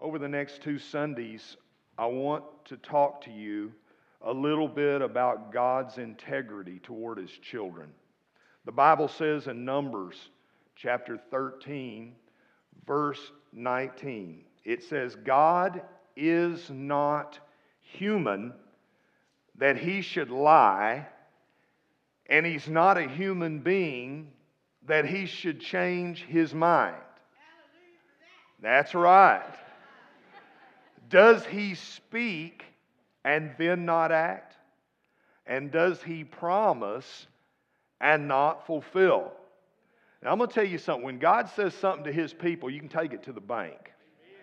Over the next 2 Sundays, I want to talk to you a little bit about God's integrity toward His children. The Bible says in Numbers chapter 13, verse 19, it says, God is not human that He should lie, and He's not a human being that He should change His mind. That's right. Does He speak and then not act? And does He promise and not fulfill? Now I'm going to tell you something. When God says something to His people, you can take it to the bank.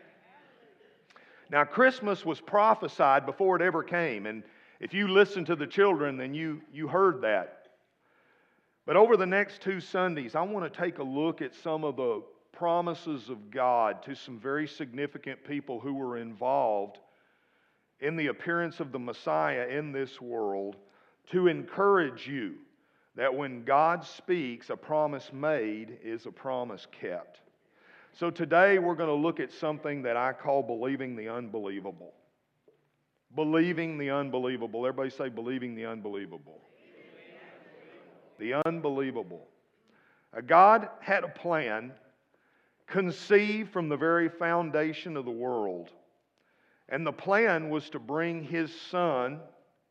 Now Christmas was prophesied before it ever came. And if you listen to the children, then you heard that. But over the next 2 Sundays, I want to take a look at some of the promises of God to some very significant people who were involved in the appearance of the Messiah in this world, to encourage you that when God speaks, a promise made is a promise kept. So today we're going to look at something that I call believing the unbelievable. Believing the unbelievable. Everybody say believing the unbelievable. The unbelievable. God had a plan conceived from the very foundation of the world. And the plan was to bring His Son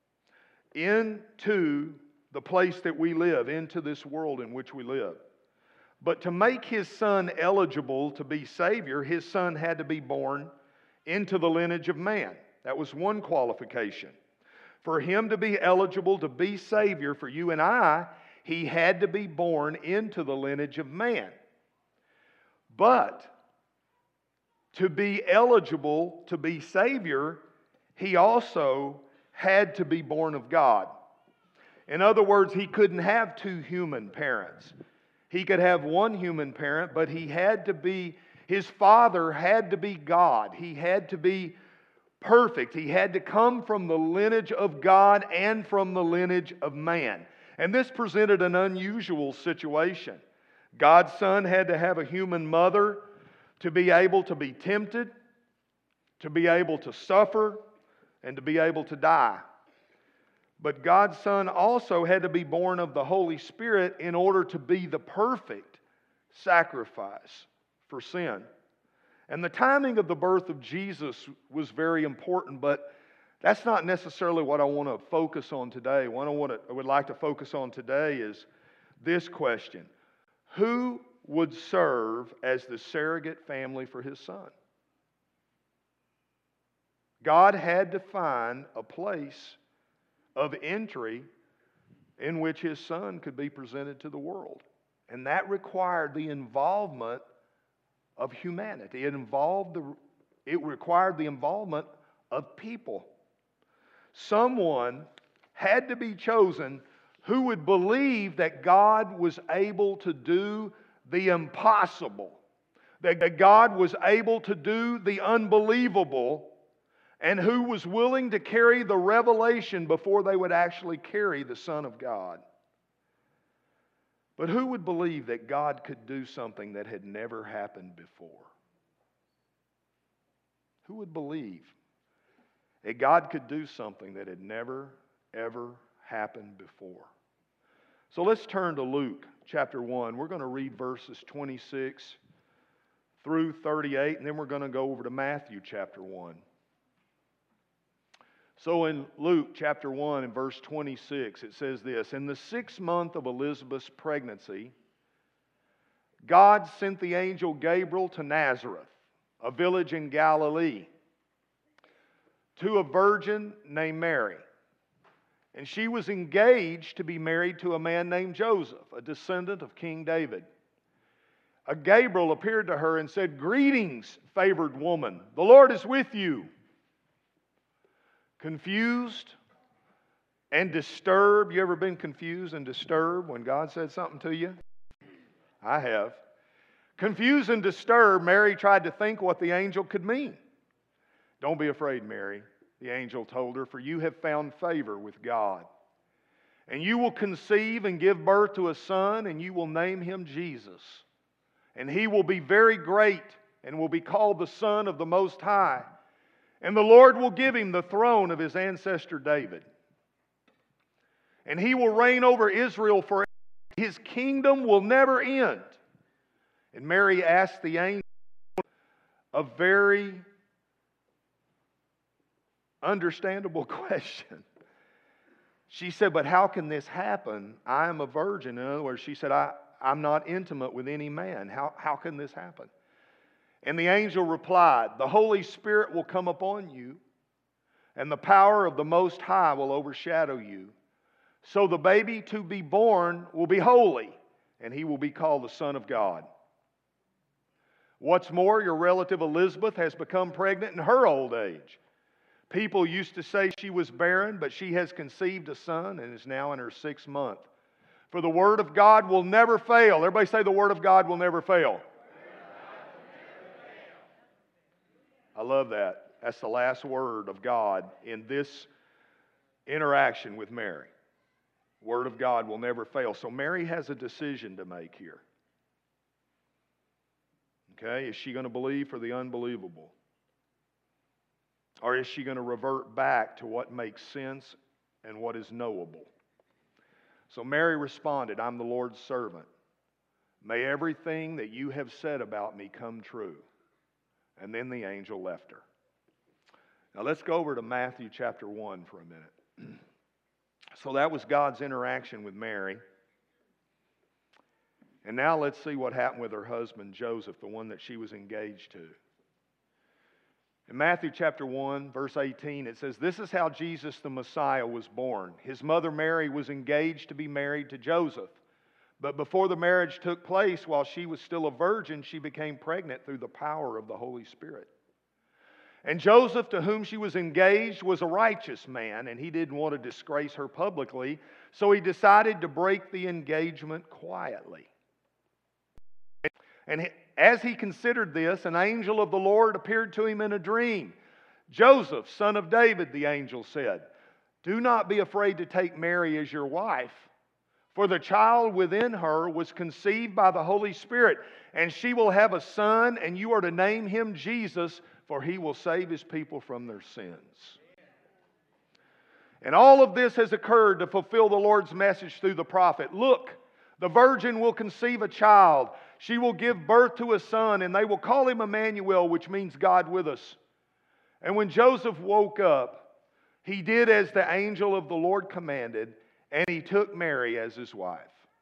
into the place that we live, into this world in which we live. But to make His Son eligible to be Savior, His Son had to be born into the lineage of man. That was one qualification. For Him to be eligible to be Savior for you and I, He had to be born into the lineage of man. But to be eligible to be Savior, He also had to be born of God. In other words, He couldn't have 2 human parents. He could have one human parent, but His Father had to be God. He had to be perfect. He had to come from the lineage of God and from the lineage of man. And this presented an unusual situation. God's Son had to have a human mother to be able to be tempted, to be able to suffer, and to be able to die. But God's Son also had to be born of the Holy Spirit in order to be the perfect sacrifice for sin. And the timing of the birth of Jesus was very important, but that's not necessarily what I want to focus on today. What I would like to focus on today is this question. Who would serve as the surrogate family for His Son? God had to find a place of entry in which His Son could be presented to the world. And that required the involvement of humanity. It required the involvement of people. Someone had to be chosen who would believe that God was able to do the impossible, that God was able to do the unbelievable, and who was willing to carry the revelation before they would actually carry the Son of God. But who would believe that God could do something that had never happened before? Who would believe that God could do something that had never, ever happened before? So let's turn to Luke chapter 1. We're going to read verses 26 through 38, and then we're going to go over to Matthew chapter 1. So in Luke chapter 1 and verse 26, it says this, in the 6th month of Elizabeth's pregnancy, God sent the angel Gabriel to Nazareth, a village in Galilee, to a virgin named Mary. And she was engaged to be married to a man named Joseph, a descendant of King David. A Gabriel appeared to her and said, greetings, favored woman, the Lord is with you. Confused and disturbed. You ever been confused and disturbed when God said something to you? I have. Confused and disturbed, Mary tried to think what the angel could mean. Don't be afraid, Mary, the angel told her, for you have found favor with God. And you will conceive and give birth to a son, and you will name him Jesus. And he will be very great and will be called the Son of the Most High. And the Lord will give him the throne of his ancestor David. And he will reign over Israel forever. His kingdom will never end. And Mary asked the angel a very understandable question. She said, but how can this happen? I am a virgin. In other words, she said, I'm not intimate with any man. How can this happen? And the angel replied, the Holy Spirit will come upon you, and the power of the Most High will overshadow you. So the baby to be born will be holy, and he will be called the Son of God. What's more, your relative Elizabeth has become pregnant in her old age. People used to say she was barren, but she has conceived a son and is now in her 6th month. For the Word of God will never fail. Everybody say the Word of God will never fail. I love that. That's the last word of God in this interaction with Mary. Word of God will never fail. So Mary has a decision to make here. Okay, is she going to believe for the unbelievable? Or is she going to revert back to what makes sense and what is knowable? So Mary responded, I'm the Lord's servant. May everything that you have said about me come true. And then the angel left her. Now let's go over to Matthew chapter 1 for a minute. So that was God's interaction with Mary. And now let's see what happened with her husband Joseph, the one that she was engaged to. In Matthew chapter 1, verse 18, it says, this is how Jesus the Messiah was born. His mother Mary was engaged to be married to Joseph. But before the marriage took place, while she was still a virgin, she became pregnant through the power of the Holy Spirit. And Joseph, to whom she was engaged, was a righteous man, and he didn't want to disgrace her publicly, so he decided to break the engagement quietly. And as he considered this, an angel of the Lord appeared to him in a dream. Joseph, son of David, the angel said, do not be afraid to take Mary as your wife, for the child within her was conceived by the Holy Spirit, and she will have a son, and you are to name him Jesus, for he will save his people from their sins. And all of this has occurred to fulfill the Lord's message through the prophet. Look, the virgin will conceive a child. She will give birth to a son, and they will call him Emmanuel, which means God with us. And when Joseph woke up, he did as the angel of the Lord commanded, and he took Mary as his wife.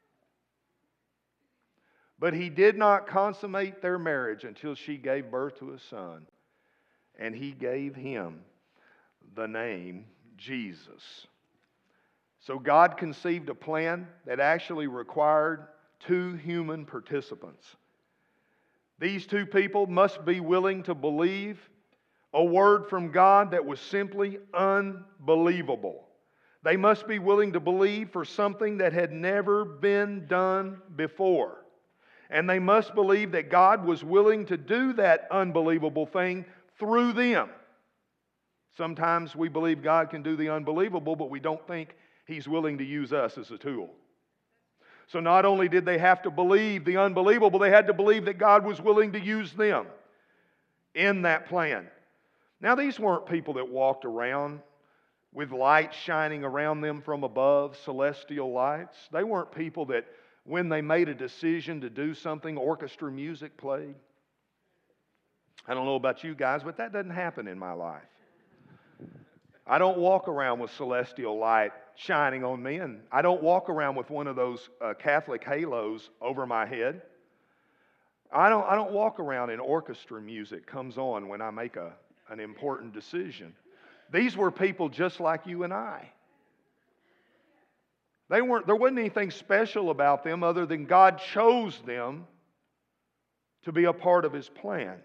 But he did not consummate their marriage until she gave birth to a son, and he gave him the name Jesus. So God conceived a plan that actually required 2 human participants. These 2 people must be willing to believe a word from God that was simply unbelievable. They must be willing to believe for something that had never been done before. And they must believe that God was willing to do that unbelievable thing through them. Sometimes we believe God can do the unbelievable, but we don't think He's willing to use us as a tool. So not only did they have to believe the unbelievable, they had to believe that God was willing to use them in that plan. Now, these weren't people that walked around with lights shining around them from above, celestial lights. They weren't people that, when they made a decision to do something, orchestra music played. I don't know about you guys, but that doesn't happen in my life. I don't walk around with celestial light shining on me, and I don't walk around with one of those Catholic halos over my head. I don't walk around and orchestra music comes on when I make an important decision. These were people just like you and I. There wasn't anything special about them other than God chose them to be a part of His plan.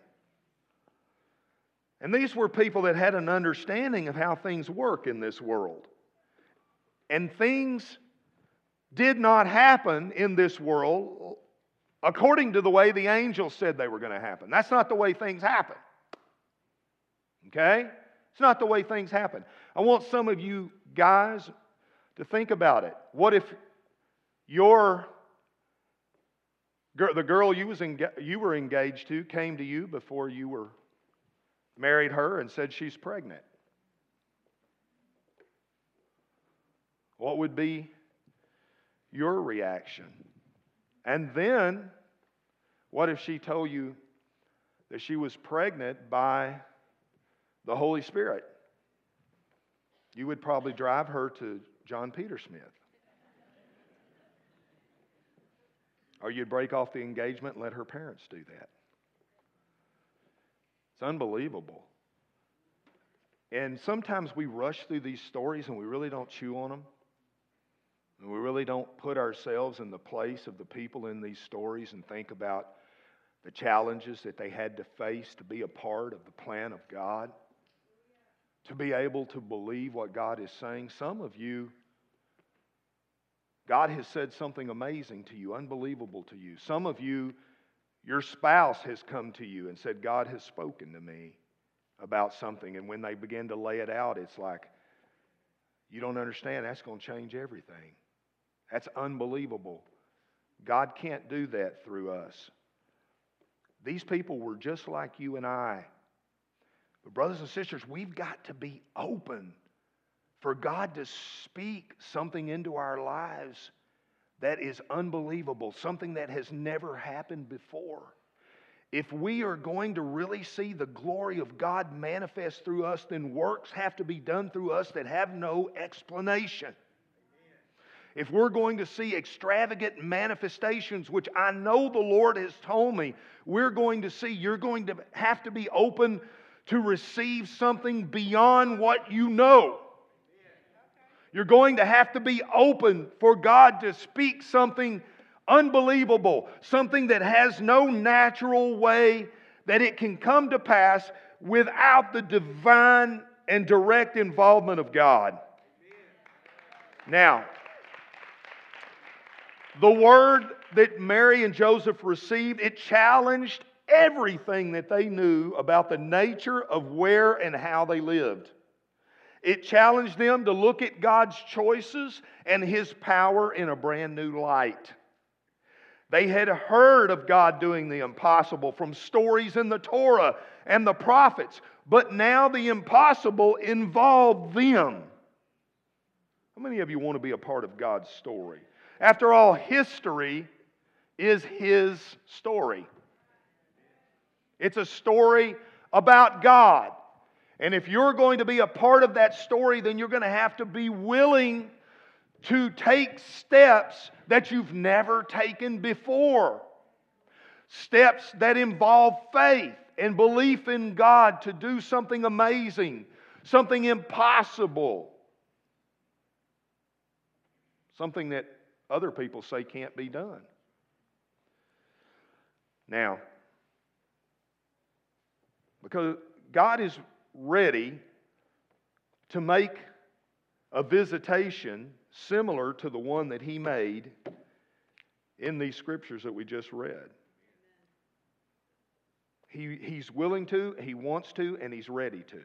And these were people that had an understanding of how things work in this world. And things did not happen in this world according to the way the angel said they were going to happen. That's not the way things happen. Okay? It's not the way things happen. I want some of you guys to think about it. What if your The girl you were engaged to came to you before you were married her and said she's pregnant. What would be your reaction? And then, what if she told you that she was pregnant by the Holy Spirit? You would probably drive her to John Peter Smith. Or you'd break off the engagement and let her parents do that. It's unbelievable. And sometimes we rush through these stories and we really don't chew on them. And we really don't put ourselves in the place of the people in these stories and think about the challenges that they had to face to be a part of the plan of God. To be able to believe what God is saying. Some of you, God has said something amazing to you, unbelievable to you. Some of you, your spouse has come to you and said, God has spoken to me about something. And when they begin to lay it out, it's like, you don't understand, that's going to change everything. That's unbelievable. God can't do that through us. These people were just like you and I. But brothers and sisters, we've got to be open for God to speak something into our lives that is unbelievable, something that has never happened before. If we are going to really see the glory of God manifest through us, then works have to be done through us that have no explanation. If we're going to see extravagant manifestations, which I know the Lord has told me we're going to see, you're going to have to be open to receive something beyond what you know. You're going to have to be open for God to speak something unbelievable, something that has no natural way that it can come to pass without the divine and direct involvement of God. Now, the word that Mary and Joseph received, it challenged everything that they knew about the nature of where and how they lived. It challenged them to look at God's choices and His power in a brand new light. They had heard of God doing the impossible from stories in the Torah and the prophets, but now the impossible involved them. How many of you want to be a part of God's story? After all, history is His story. It's a story about God. And if you're going to be a part of that story, then you're going to have to be willing to take steps that you've never taken before. Steps that involve faith and belief in God to do something amazing, something impossible, something that other people say can't be done. Now, because God is ready to make a visitation similar to the one that He made in these scriptures that we just read. He's willing to, He wants to, and He's ready to.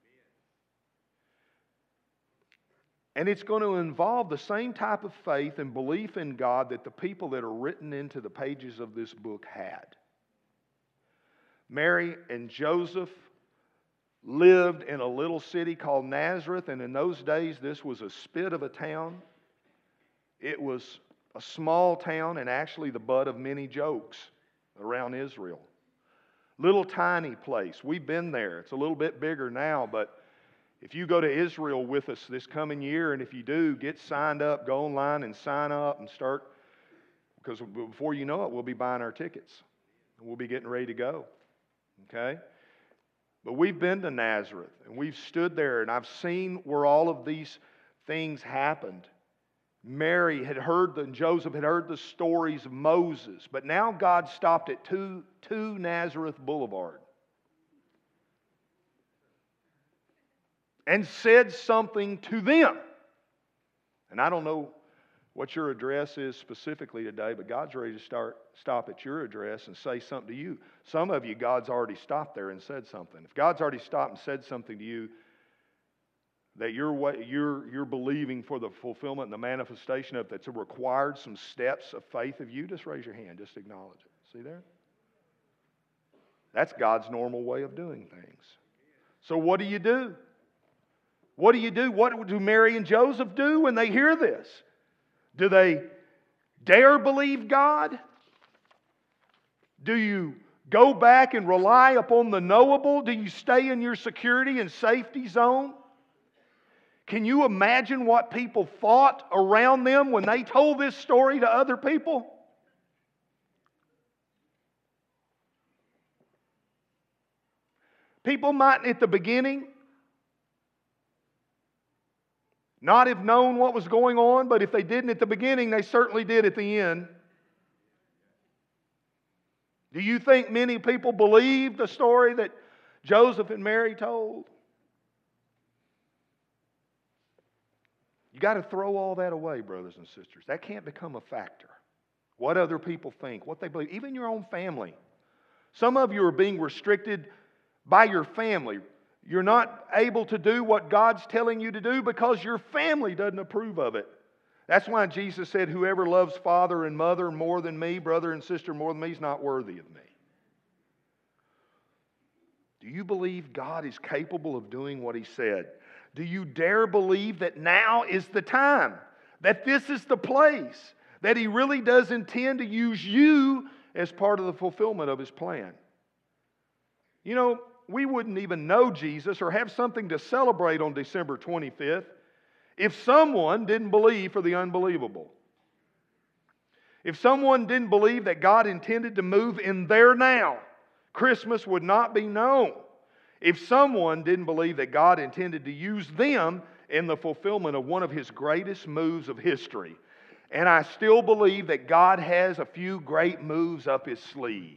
And it's going to involve the same type of faith and belief in God that the people that are written into the pages of this book had. Mary and Joseph lived in a little city called Nazareth, and in those days this was a spit of a town. It was a small town and actually the butt of many jokes around Israel. Little tiny place. We've been there. It's a little bit bigger now, but if you go to Israel with us this coming year, and if you do, get signed up, go online and sign up and start, because before you know it, we'll be buying our tickets. And we'll be getting ready to go. Okay? But we've been to Nazareth, and we've stood there, and I've seen where all of these things happened. Mary had heard, and Joseph had heard the stories of Moses, but now God stopped at 2 Nazareth Boulevard and said something to them. And I don't know what your address is specifically today, but God's ready to stop at your address and say something to you. Some of you, God's already stopped there and said something. If God's already stopped and said something to you, that you're believing for the fulfillment and the manifestation of that's required some steps of faith of you, just raise your hand. Just acknowledge it. See there? That's God's normal way of doing things. So what do you do? What do you do? What do Mary and Joseph do when they hear this? Do they dare believe God? Do you go back and rely upon the knowable? Do you stay in your security and safety zone? Can you imagine what people thought around them when they told this story to other people? People might at the beginning not have known what was going on, but if they didn't at the beginning, they certainly did at the end. Do you think many people believed the story that Joseph and Mary told? You got to throw all that away, brothers and sisters. That can't become a factor. What other people think, what they believe, even your own family. Some of you are being restricted by your family. You're not able to do what God's telling you to do because your family doesn't approve of it. That's why Jesus said, whoever loves father and mother more than me, brother and sister more than me, is not worthy of me. Do you believe God is capable of doing what He said? Do you dare believe that now is the time? That this is the place? That He really does intend to use you as part of the fulfillment of His plan? You know, we wouldn't even know Jesus or have something to celebrate on December 25th if someone didn't believe for the unbelievable. If someone didn't believe that God intended to move in their now, Christmas would not be known. If someone didn't believe that God intended to use them in the fulfillment of one of His greatest moves of history. And I still believe that God has a few great moves up His sleeves.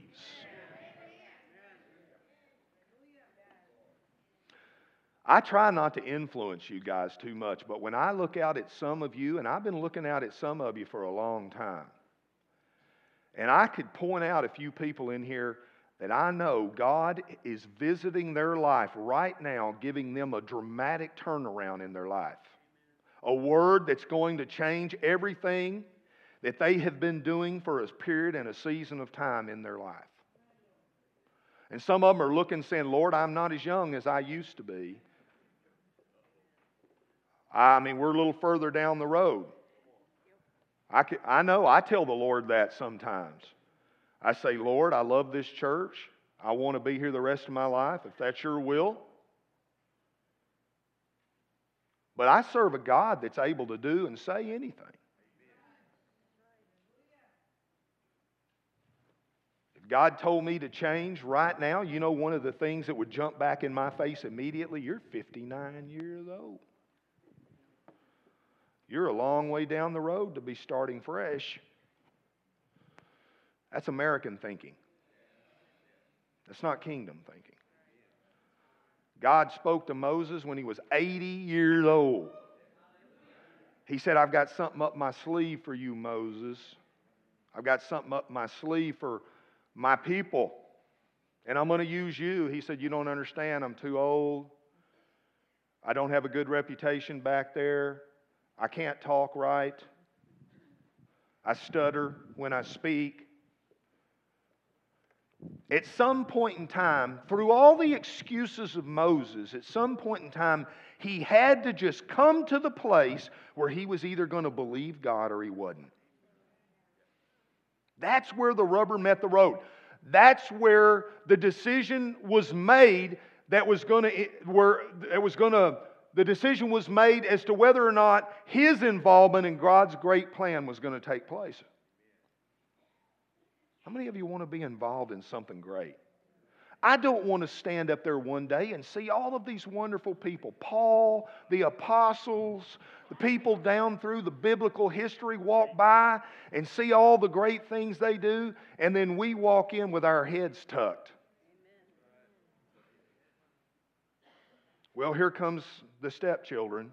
I try not to influence you guys too much, but when I look out at some of you, and I've been looking out at some of you for a long time, and I could point out a few people in here that I know God is visiting their life right now, giving them a dramatic turnaround in their life. A word that's going to change everything that they have been doing for a period and a season of time in their life. And some of them are looking saying, Lord, I'm not as young as I used to be. I mean, we're a little further down the road. I know, I tell the Lord that sometimes. I say, Lord, I love this church. I want to be here the rest of my life, if that's your will. But I serve a God that's able to do and say anything. If God told me to change right now, you know one of the things that would jump back in my face immediately, you're 59 years old. You're a long way down the road to be starting fresh. That's American thinking. That's not kingdom thinking. God spoke to Moses when he was 80 years old. He said, I've got something up my sleeve for you, Moses. I've got something up my sleeve for my people. And I'm going to use you. He said, you don't understand. I'm too old. I don't have a good reputation back there. I can't talk right. I stutter when I speak. At some point in time, through all the excuses of Moses, at some point in time, he had to just come to the place where he was either going to believe God or he wasn't. That's where the rubber met the road. That's where the decision was made the decision was made as to whether or not his involvement in God's great plan was going to take place. How many of you want to be involved in something great? I don't want to stand up there one day and see all of these wonderful people. Paul, the apostles, the people down through the biblical history walk by and see all the great things they do, and then we walk in with our heads tucked. Well, here comes the stepchildren.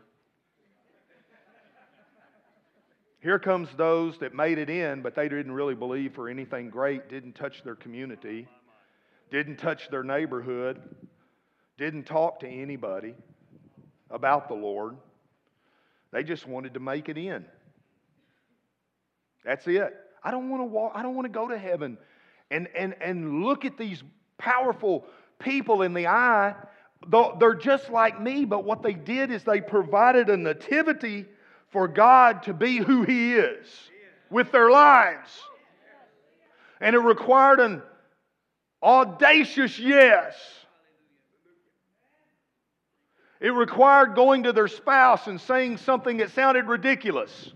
Here comes those that made it in, but they didn't really believe for anything great, didn't touch their community, didn't touch their neighborhood, didn't talk to anybody. about the Lord. They just wanted to make it in. That's it. I don't want to walk, I don't want to go to heaven and look at these powerful people in the eye. They're just like me, but what they did is they provided a nativity for God to be who He is with their lives. And it required an audacious yes. It required going to their spouse and saying something that sounded ridiculous.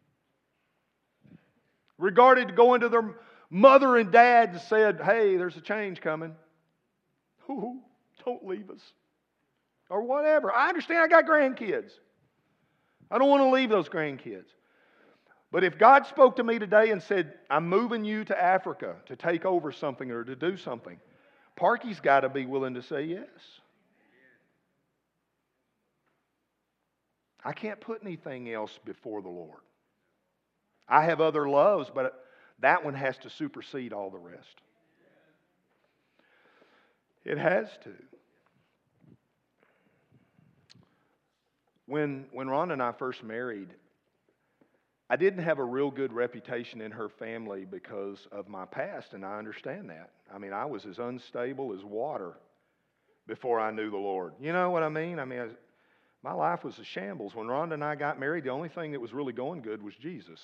Regarded going to their mother and dad and said, hey, there's a change coming. Ooh, don't leave us. Or whatever. I understand I got grandkids. I don't want to leave those grandkids. But if God spoke to me today and said, I'm moving you to Africa to take over something or to do something, Parky's got to be willing to say yes. I can't put anything else before the Lord. I have other loves, but that one has to supersede all the rest. It has to. When Rhonda and I first married, I didn't have a real good reputation in her family because of my past, and I understand that. I mean, I was as unstable as water before I knew the Lord. You know what I mean? My life was a shambles. When Rhonda and I got married, the only thing that was really going good was Jesus.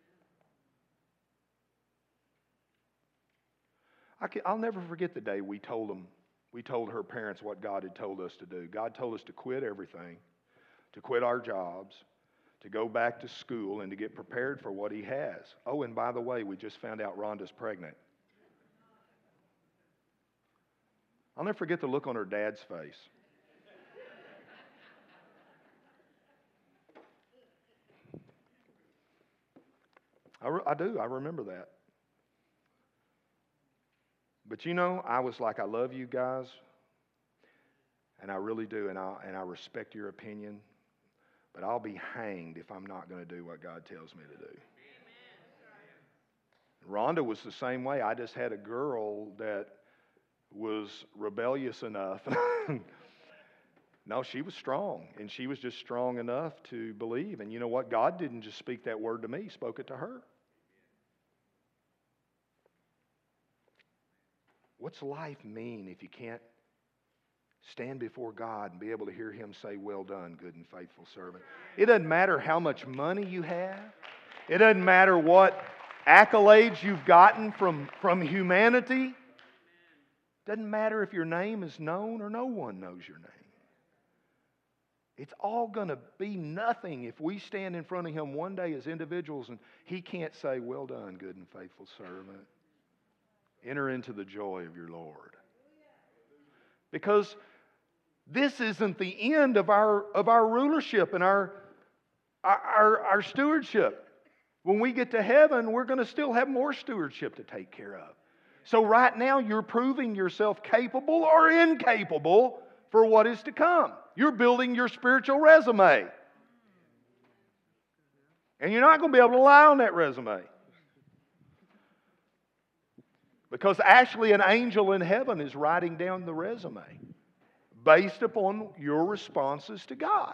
I'll never forget the day we told her parents what God had told us to do. God told us to quit everything, to quit our jobs, to go back to school and to get prepared for what He has. Oh, and by the way, we just found out Rhonda's pregnant. I'll never forget the look on her dad's face. I do. I remember that. But you know, I was like, I love you guys, and I really do, and I respect your opinion, but I'll be hanged if I'm not going to do what God tells me to do. Rhonda was the same way. I just had a girl that was rebellious enough. No, she was strong, and she was just strong enough to believe. And you know what? God didn't just speak that word to me. He spoke it to her. What's life mean if you can't stand before God and be able to hear Him say, well done, good and faithful servant? It doesn't matter how much money you have. It doesn't matter what accolades you've gotten from humanity. It doesn't matter if your name is known or no one knows your name. It's all going to be nothing if we stand in front of Him one day as individuals and He can't say, well done, good and faithful servant. Enter into the joy of your Lord. Because this isn't the end of our rulership and our stewardship. When we get to heaven, we're going to still have more stewardship to take care of. So right now, you're proving yourself capable or incapable for what is to come. You're building your spiritual resume. And you're not going to be able to lie on that resume. Because actually an angel in heaven is writing down the resume based upon your responses to God.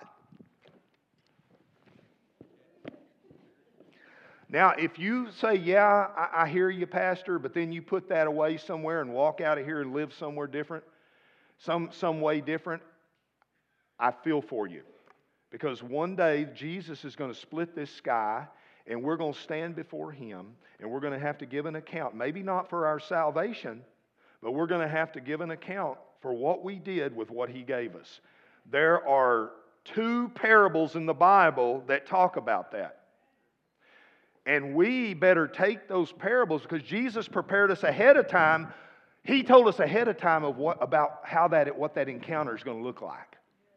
Now, if you say, yeah, I hear you, Pastor, but then you put that away somewhere and walk out of here and live somewhere different, some way different, I feel for you. Because one day Jesus is going to split this sky and we're going to stand before Him and we're going to have to give an account. Maybe not for our salvation, but we're going to have to give an account for what we did with what He gave us. There are 2 parables in the Bible that talk about that. And we better take those parables because Jesus prepared us ahead of time. He told us ahead of time of what that encounter is going to look like.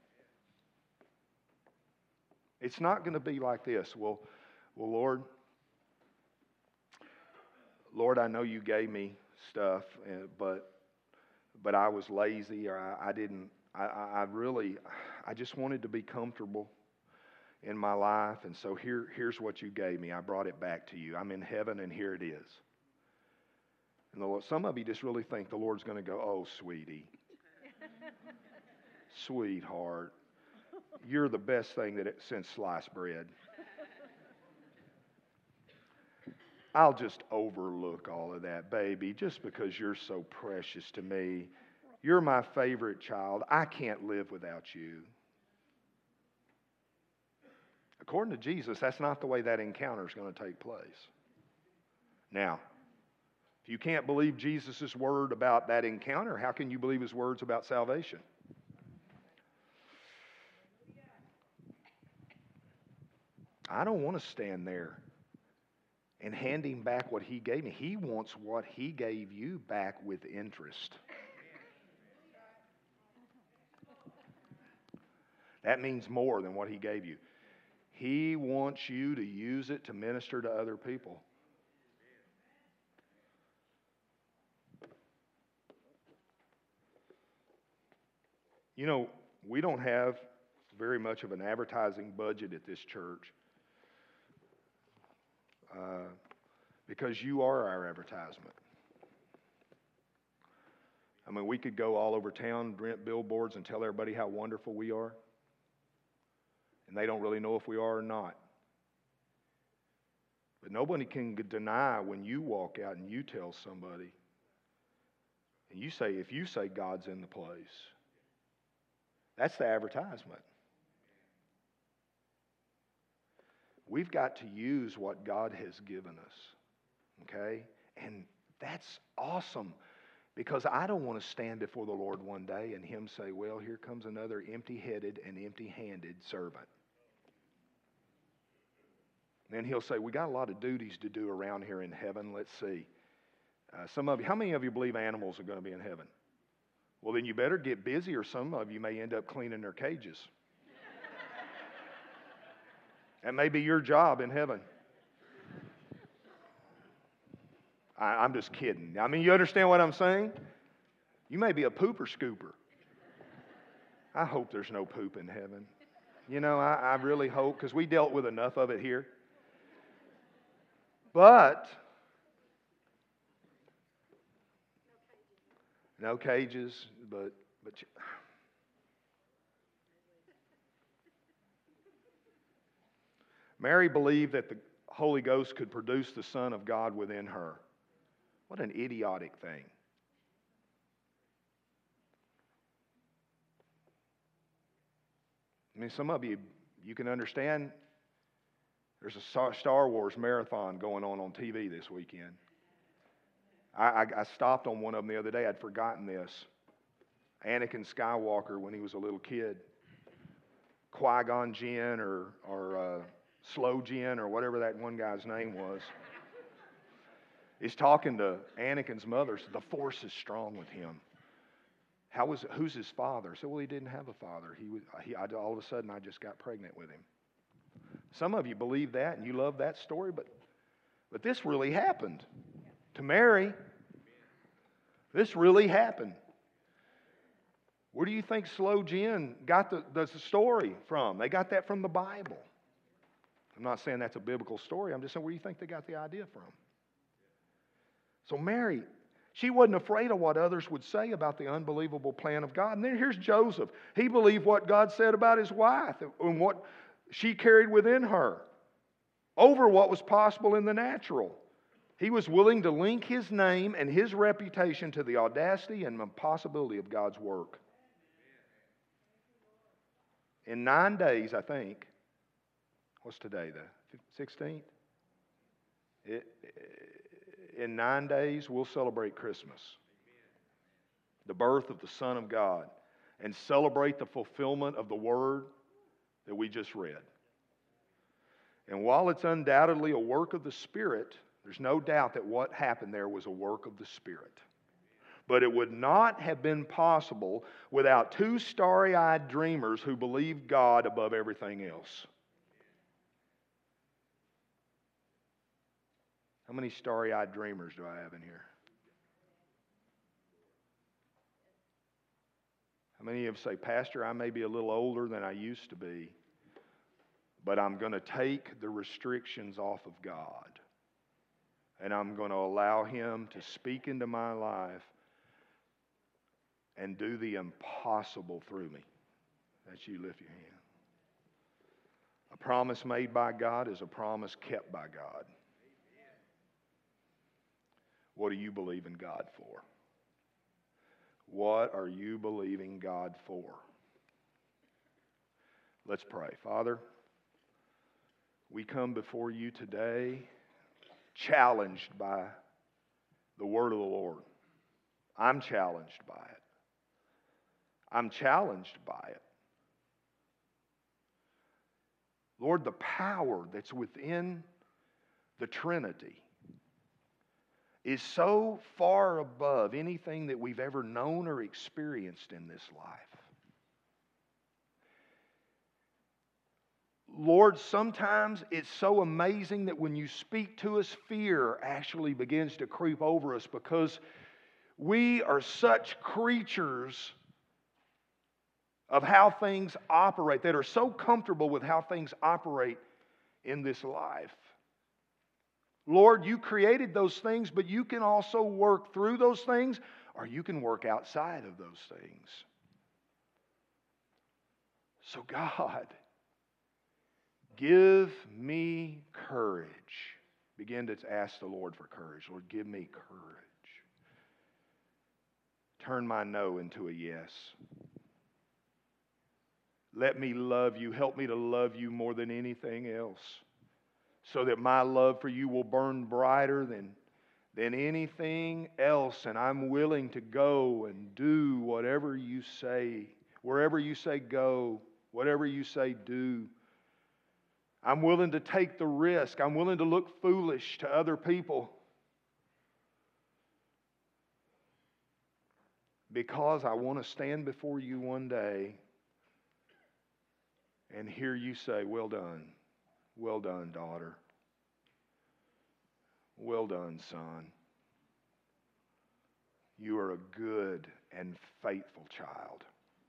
It's not going to be like this. Well, Lord, I know you gave me stuff, but I was lazy, or I didn't. I just wanted to be comfortable in my life, and so here's what you gave me. I brought it back to you. I'm in heaven, and here it is. And the Lord, some of you just really think the Lord's going to go, oh, sweetie, sweetheart, You're the best thing since sliced bread. I'll just overlook all of that, baby, just because you're so precious to me. You're my favorite child. I can't live without you. According to Jesus, that's not the way that encounter is going to take place. Now, if you can't believe Jesus' word about that encounter, how can you believe his words about salvation? I don't want to stand there and hand him back what he gave me. He wants what he gave you back with interest. That means more than what he gave you. He wants you to use it to minister to other people. You know, we don't have very much of an advertising budget at this church because you are our advertisement. I mean, we could go all over town, rent billboards, and tell everybody how wonderful we are, and they don't really know if we are or not. But nobody can deny when you walk out and you tell somebody, and you say, if you say God's in the place, that's the advertisement. We've got to use what God has given us, okay? And that's awesome because I don't want to stand before the Lord one day and him say, well, here comes another empty-headed and empty-handed servant. Then he'll say, we got a lot of duties to do around here in heaven. Let's see. Some of you, how many of you believe animals are going to be in heaven? Well, then you better get busy or some of you may end up cleaning their cages. That may be your job in heaven. I'm just kidding. I mean, you understand what I'm saying? You may be a pooper scooper. I hope there's no poop in heaven. You know, I really hope, because we dealt with enough of it here. But no cages, but Mary believed that the Holy Ghost could produce the Son of God within her. What an idiotic thing. I mean, some of you can understand there's a Star Wars marathon going on TV this weekend. I stopped on one of them the other day. I'd forgotten this. Anakin Skywalker when he was a little kid. Qui-Gon Jinn or Slow Jinn or whatever that one guy's name was. He's talking to Anakin's mother. So the Force is strong with him. Who's his father? So, well, he didn't have a father. All of a sudden, I just got pregnant with him. Some of you believe that and you love that story, but this really happened to Mary. This really happened. Where do you think Slow Jinn got the story from? They got that from the Bible. I'm not saying that's a biblical story. I'm just saying, where do you think they got the idea from? So Mary, she wasn't afraid of what others would say about the unbelievable plan of God. And then here's Joseph. He believed what God said about his wife and what she carried within her over what was possible in the natural. He was willing to link his name and his reputation to the audacity and possibility of God's work. In 9 days, I think, what's today, the 16th? In 9 days, we'll celebrate Christmas, the birth of the Son of God, and celebrate the fulfillment of the word that we just read. And while it's undoubtedly a work of the Spirit, there's no doubt that what happened there was a work of the Spirit. But it would not have been possible without two starry-eyed dreamers who believed God above everything else. How many starry-eyed dreamers do I have in here? How many of you say, Pastor, I may be a little older than I used to be, but I'm going to take the restrictions off of God. And I'm going to allow Him to speak into my life and do the impossible through me. That's you, lift your hand. A promise made by God is a promise kept by God. What do you believe in God for? What are you believing God for? Let's pray. Father, we come before you today challenged by the word of the Lord. I'm challenged by it. I'm challenged by it. Lord, the power that's within the Trinity is so far above anything that we've ever known or experienced in this life. Lord, sometimes it's so amazing that when you speak to us, fear actually begins to creep over us because we are such creatures of how things operate, that are so comfortable with how things operate in this life. Lord, you created those things, but you can also work through those things, or you can work outside of those things. So God, give me courage. Begin to ask the Lord for courage. Lord, give me courage. Turn my no into a yes. Let me love you. Help me to love you more than anything else, so that my love for you will burn brighter than anything else. And I'm willing to go and do whatever you say, wherever you say go, whatever you say do. I'm willing to take the risk. I'm willing to look foolish to other people, because I want to stand before you one day and hear you say, well done, daughter. Well done, son. You are a good and faithful child.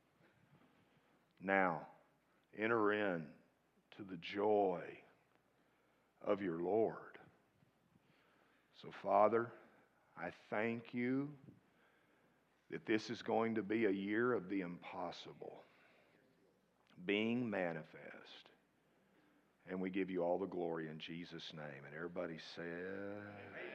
Now, enter in to the joy of your Lord. So, Father, I thank you that this is going to be a year of the impossible being manifest. And we give you all the glory in Jesus' name. And everybody said...